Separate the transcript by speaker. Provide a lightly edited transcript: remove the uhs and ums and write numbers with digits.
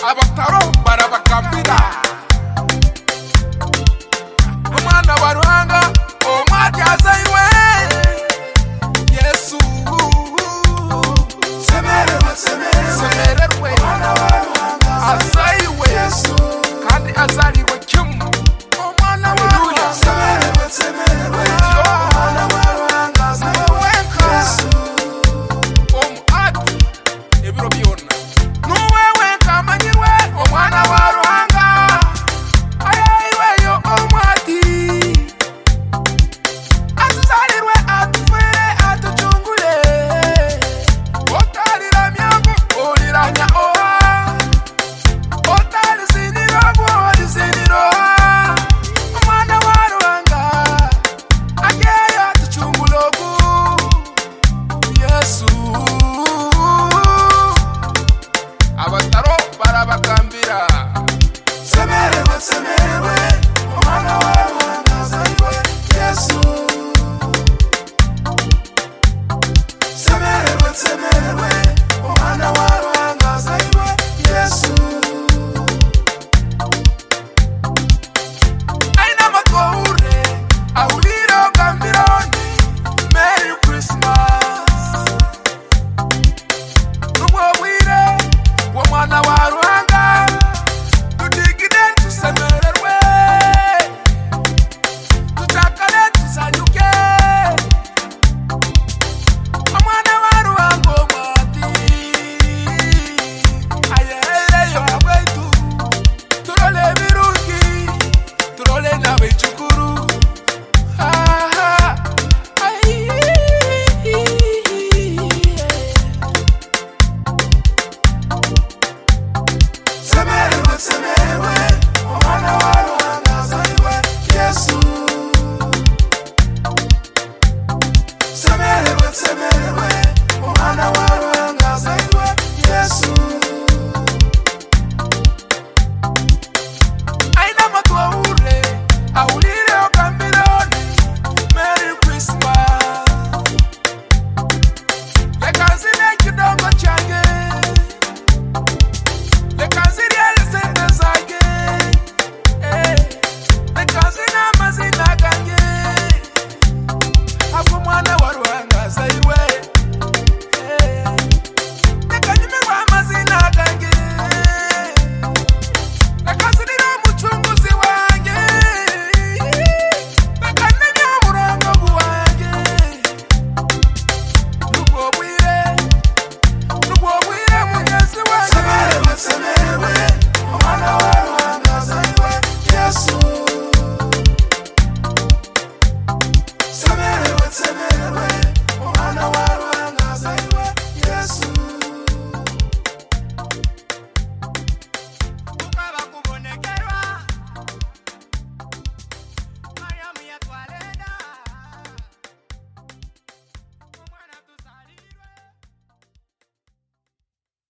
Speaker 1: abataro barabakambira umwana wa Ruhanga umwati azaiwe Yesu semererwe azaiwe Yesu kandi azariwe kimu umwana wa Ruhanga semererwe umwana wa Ruhanga azaiwe Yesu umwati ebiro byona nuwewe kamanyirwe umwana wa Ruhanga ayaiwe yo umwati atuzalirwe atufere atuchungule otalira myangu oliranya oha otali siniro bwoli siniro umwana wa Ruhanga ageyo atuchungulogu Yesu abataro barabakambira semererwe umwana wa Ruhanga azaiwe Yesu semererwe umwana wa Ruhanga azaiwe Yesu aina makore ahuliro kambironi Merry Christmas numwobwire w'umwana wa Ruhanga tudigide tusemererwe tutakale tusanyuke umwana wa Ruhanga umwati ayereyo abwetu turole birungi turole n'abicukuru semererwe umwana wa Ruhanga azaiwe Yesu semererwe umwana wa Ruhanga azaiwe Yesu aina matwaure ahulire okambironi Merry Christmas lekazile kidongo change lekazile sente zake lekazina mazina gange hapo mwana wa Ruhanga azaiwe lekanyimirwa mazina gange lekazilira umuchunguzi wange lekanimya uburongo bwange nubwo bwire mugezi wange